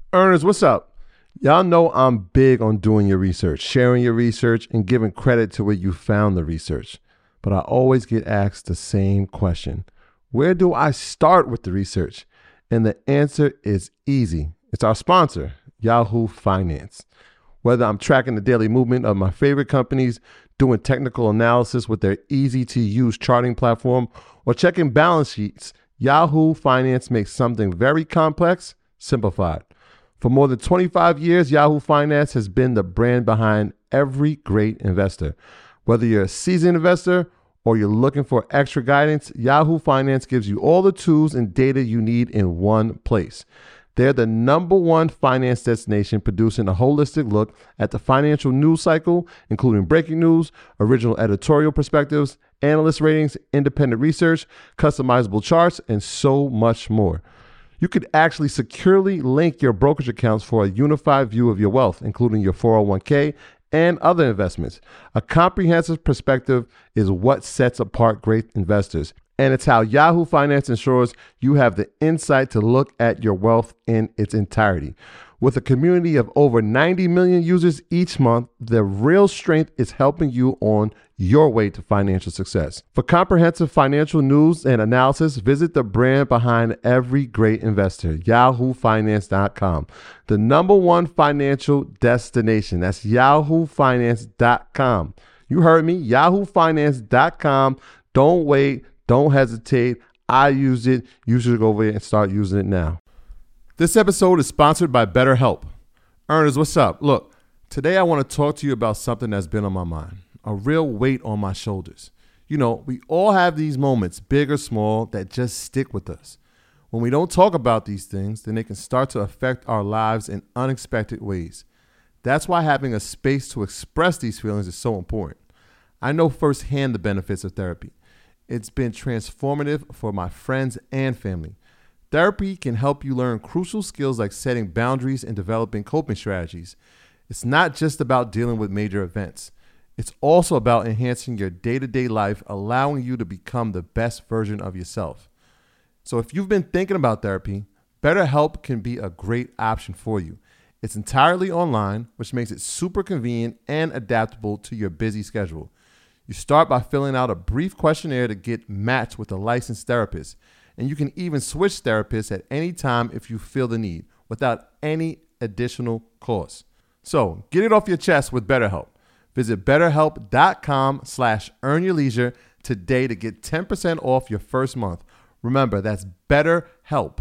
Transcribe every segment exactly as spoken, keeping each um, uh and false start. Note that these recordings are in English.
Earners, what's up? Y'all know I'm big on doing your research, sharing your research, and giving credit to where you found the research. But I always get asked the same question. Where do I start with the research? And the answer is easy. It's our sponsor, Yahoo Finance. Whether I'm tracking the daily movement of my favorite companies, doing technical analysis with their easy-to-use charting platform, or checking balance sheets, Yahoo Finance makes something very complex simplified. For more than twenty-five years, Yahoo Finance has been the brand behind every great investor. Whether you're a seasoned investor or you're looking for extra guidance, Yahoo Finance gives you all the tools and data you need in one place. They're the number one finance destination, producing a holistic look at the financial news cycle, including breaking news, original editorial perspectives, analyst ratings, independent research, customizable charts, and so much more. You could actually securely link your brokerage accounts for a unified view of your wealth, including your four oh one k and other investments. A comprehensive perspective is what sets apart great investors, and it's how Yahoo Finance ensures you have the insight to look at your wealth in its entirety. With a community of over ninety million users each month, the real strength is helping you on your way to financial success. For comprehensive financial news and analysis, visit the brand behind every great investor, yahoo finance dot com, the number one financial destination. That's yahoo finance dot com. You heard me, yahoo finance dot com. Don't wait, don't hesitate. I use it. You should go over there and start using it now. This episode is sponsored by BetterHelp. Earners, what's up? Look, today I want to talk to you about something that's been on my mind, a real weight on my shoulders. You know, we all have these moments, big or small, that just stick with us. When we don't talk about these things, then they can start to affect our lives in unexpected ways. That's why having a space to express these feelings is so important. I know firsthand the benefits of therapy. It's been transformative for my friends and family. Therapy can help you learn crucial skills like setting boundaries and developing coping strategies. It's not just about dealing with major events. It's also about enhancing your day-to-day life, allowing you to become the best version of yourself. So if you've been thinking about therapy, BetterHelp can be a great option for you. It's entirely online, which makes it super convenient and adaptable to your busy schedule. You start by filling out a brief questionnaire to get matched with a licensed therapist. And you can even switch therapists at any time if you feel the need, without any additional cost. So get it off your chest with BetterHelp. Visit betterhelp.com slash earnyourleisure today to get ten percent off your first month. Remember, that's BetterHelp,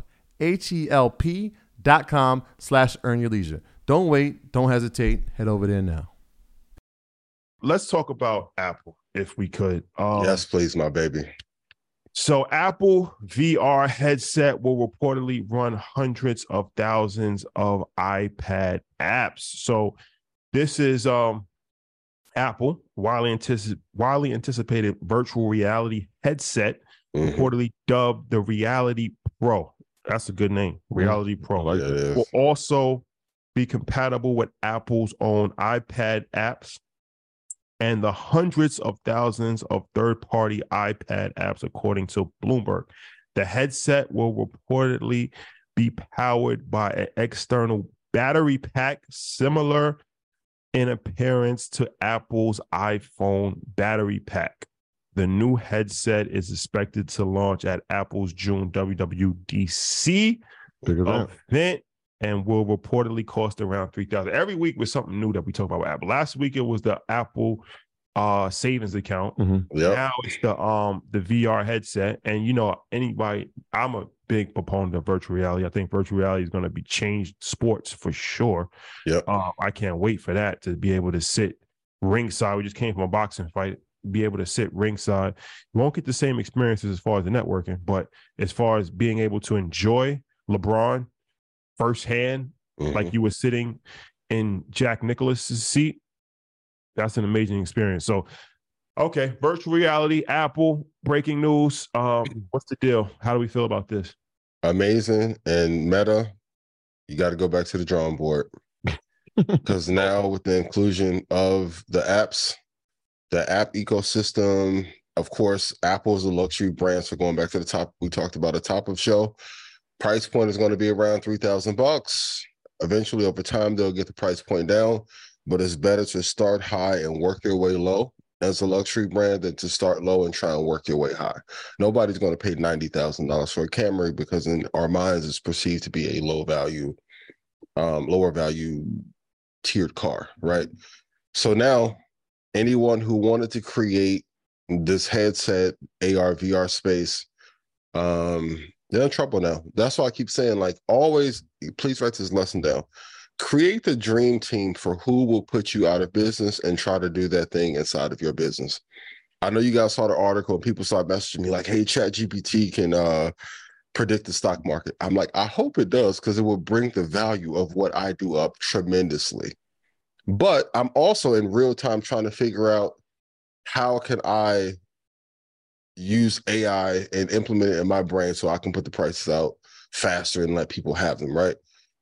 H-E-L-P dot com slash earnyourleisure. Don't wait. Don't hesitate. Head over there now. Let's talk about Apple, if we could. Um, yes, please, my baby. So Apple V R headset will reportedly run hundreds of thousands of iPad apps. So this is um, Apple widely, antici- widely anticipated virtual reality headset, mm-hmm. reportedly dubbed the Reality Pro. That's a good name, Reality mm-hmm. Pro. Like it will also be compatible with Apple's own iPad apps and the hundreds of thousands of third-party iPad apps, according to Bloomberg. The headset will reportedly be powered by an external battery pack similar in appearance to Apple's iPhone battery pack. The new headset is expected to launch at Apple's June W W D C event and will reportedly cost around three thousand dollars. Every week with something new that we talk about with Apple. Last week it was the Apple uh, savings account. Mm-hmm. Yep. Now it's the um the V R headset. And you know, anybody, I'm a big proponent of virtual reality. I think virtual reality is going to be changed sports for sure. Yep. Uh, I can't wait for that, to be able to sit ringside. We just came from a boxing fight. Be able to sit ringside. You won't get the same experiences as far as the networking, but as far as being able to enjoy LeBron firsthand, mm-hmm. like you were sitting in Jack Nicklaus's seat, that's an amazing experience. So, okay, virtual reality, Apple, breaking news. Um, what's the deal? How do we feel about this? Amazing. And Meta, you got to go back to the drawing board, because now with the inclusion of the apps, the app ecosystem, of course, Apple's a luxury brand. So going back to the top, we talked about a top of show. Price point is going to be around three thousand bucks. Eventually, over time, they'll get the price point down, but it's better to start high and work your way low as a luxury brand than to start low and try and work your way high. Nobody's going to pay ninety thousand dollars for a Camry because in our minds it's perceived to be a low value, um, lower value tiered car, right? So now anyone who wanted to create this headset, A R, V R space, um, they're in trouble now. That's why I keep saying, like, always, please write this lesson down. Create the dream team for who will put you out of business and try to do that thing inside of your business. I know you guys saw the article and people started messaging me like, hey, ChatGPT can uh, predict the stock market. I'm like, I hope it does, because it will bring the value of what I do up tremendously. But I'm also in real time trying to figure out how can I use A I and implement it in my brain so I can put the prices out faster and let people have them, right?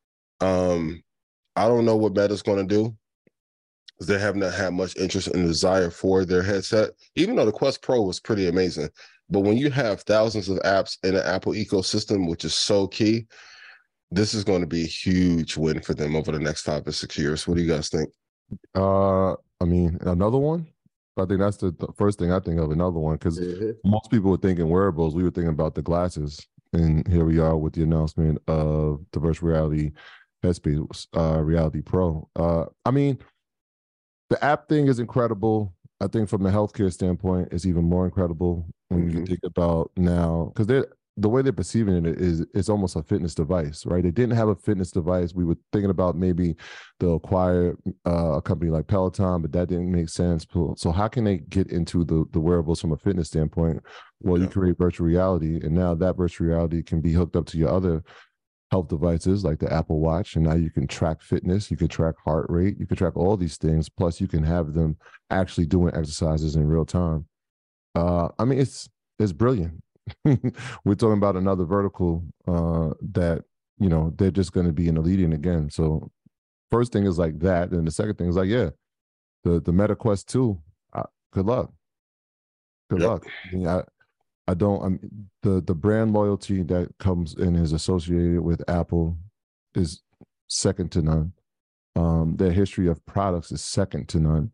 Um, I don't know what Meta's going to do, because they have not had much interest and desire for their headset, even though the Quest Pro was pretty amazing. But when you have thousands of apps in the Apple ecosystem, which is so key, this is going to be a huge win for them over the next five or six years. What do you guys think? Uh, I mean, another one? I think that's the, the first thing I think of, another one, because mm-hmm. most people were thinking wearables. We were thinking about the glasses. And here we are with the announcement of the virtual reality Headspace uh, Reality Pro. Uh, I mean, the app thing is incredible. I think from the healthcare standpoint, it's even more incredible when mm-hmm. you think about now, because they're the way they're perceiving it is it's almost a fitness device, right? They didn't have a fitness device. We were thinking about maybe they'll acquire uh, a company like Peloton, but that didn't make sense. So how can they get into the, the wearables from a fitness standpoint? Well, yeah. you create virtual reality, and now that virtual reality can be hooked up to your other health devices like the Apple Watch, and now you can track fitness, you can track heart rate, you can track all these things, plus you can have them actually doing exercises in real time. Uh, I mean, it's it's brilliant. We're talking about another vertical uh, that, you know, they're just going to be in the leading again. So first thing is like that. And the second thing is like, yeah, the, the Meta Quest two, uh, good luck. Good yep. luck. I, mean, I, I don't, I'm, the, the brand loyalty that comes and is associated with Apple is second to none. Um, their history of products is second to none.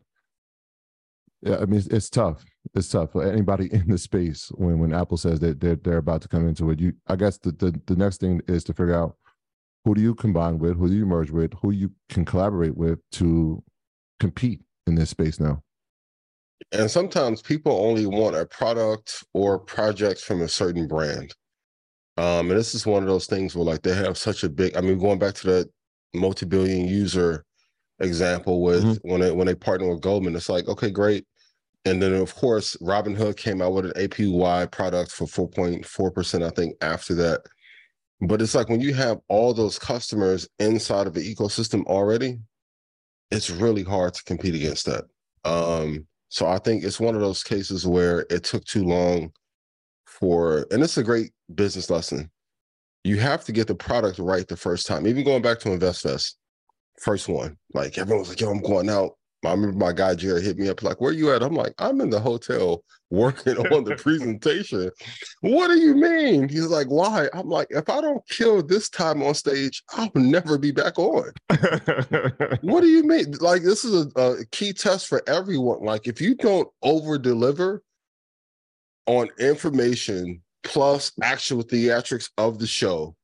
Yeah, I mean, it's, it's tough. It's tough for anybody in the space when, when Apple says that they're, they're about to come into it. You, I guess the, the, the next thing is to figure out who do you combine with, who do you merge with, who you can collaborate with to compete in this space now. And sometimes people only want a product or projects from a certain brand. Um, and this is one of those things where like they have such a big, I mean, going back to the multi-billion user example with mm-hmm. when they when they partner with Goldman, it's like, okay, great. And then of course, Robinhood came out with an A P Y product for four point four percent, I think, after that. But it's like when you have all those customers inside of the ecosystem already, it's really hard to compete against that. Um, so I think it's one of those cases where it took too long for, and it's a great business lesson. You have to get the product right the first time. Even going back to InvestFest, first one, like everyone was like, yo, I'm going out. I remember my guy Jared hit me up like, where you at? I'm like, I'm in the hotel working on the presentation. What do you mean? He's like, why? I'm like, if I don't kill this time on stage, I'll never be back on. What do you mean? Like, this is a, a key test for everyone. Like, if you don't over deliver on information plus actual theatrics of the show,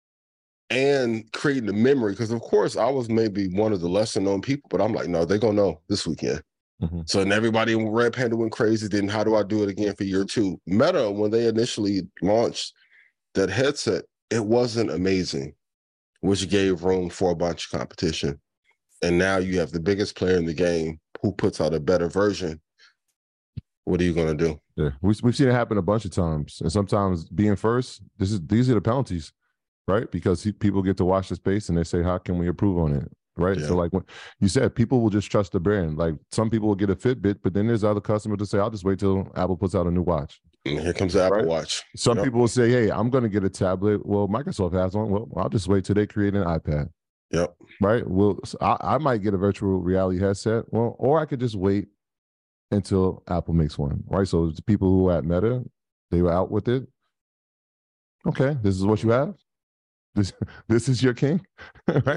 and creating the memory, because of course I was maybe one of the lesser known people, but I'm like, no, they're gonna know this weekend. Mm-hmm. So then everybody in Red Panda went crazy. Then how do I do it again for year two? Meta, when they initially launched that headset, it wasn't amazing, which gave room for a bunch of competition. And now you have the biggest player in the game who puts out a better version. What are you gonna do? Yeah, we've we've seen it happen a bunch of times, and sometimes being first, this is these are the penalties. Right? Because he, people get to watch the space and they say, how can we improve on it? Right? Yeah. So like when you said, people will just trust the brand. Like some people will get a Fitbit, but then there's other customers to say, I'll just wait till Apple puts out a new watch. And here comes the Apple right? Watch. Some yep. people will say, hey, I'm going to get a tablet. Well, Microsoft has one. Well, I'll just wait till they create an iPad. Yep. Right? Well, so I, I might get a virtual reality headset. Well, or I could just wait until Apple makes one. Right? So the people who are at Meta, they were out with it. Okay, this is what you have. This, this is your king, right?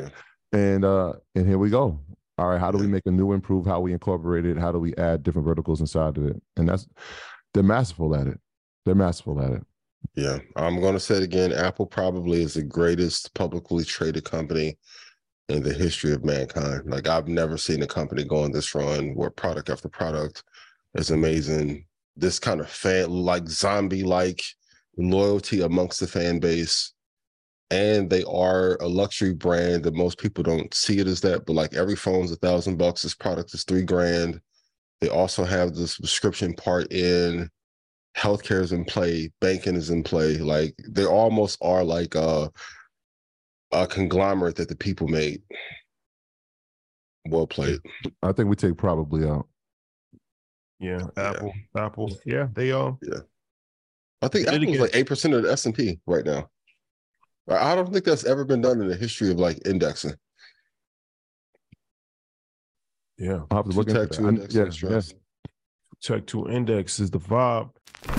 And uh, and here we go. All right, how do we make a new improve? How we incorporate it? How do we add different verticals inside of it? And that's they're masterful at it. They're masterful at it. Yeah, I'm going to say it again. Apple probably is the greatest publicly traded company in the history of mankind. Like, I've never seen a company go on this run where product after product is amazing. This kind of fan, like zombie-like loyalty amongst the fan base. And they are a luxury brand that most people don't see it as that, but like every phone's a thousand bucks. This product is three grand. They also have the subscription part in, healthcare is in play, banking is in play. Like, they almost are like a, a conglomerate that the people made. Well played. I think we take probably out. Yeah, Apple, yeah. Apple. Yeah, they are. Yeah. I think Apple is like eight percent of the S and P right now. I don't think that's ever been done in the history of like indexing. Yeah, I'll have to look into that. Tech two index. Yeah, yeah. Tech two index is the vibe.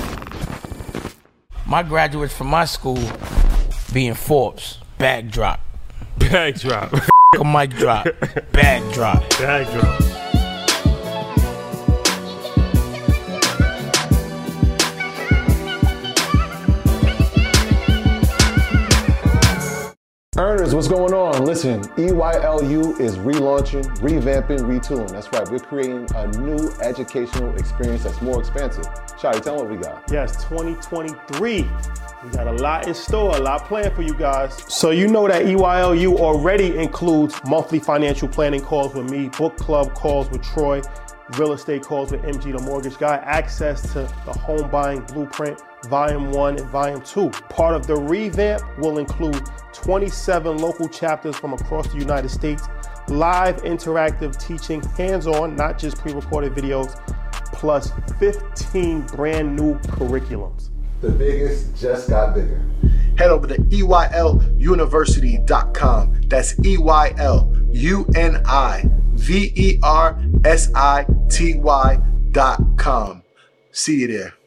My graduates from my school being Forbes, bag drop. Bag drop. A mic drop. Bag drop. Bag drop. Earners, what's going on? Listen, E Y L U is relaunching, revamping, retooling. That's right, we're creating a new educational experience that's more expansive. Shawty, tell them what we got. Yes, twenty twenty-three. We got a lot in store, a lot planned for you guys. So you know that E Y L U already includes monthly financial planning calls with me, book club calls with Troy, real estate calls with M G the Mortgage Guy, access to the home buying blueprint, volume one and volume two. Part of the revamp will include twenty-seven local chapters from across the United States, live interactive teaching, hands-on, not just pre-recorded videos, plus fifteen brand new curriculums. The biggest just got bigger. Head over to E Y L university dot com. That's E Y L U N I V E R S I T Y dot com. See you there.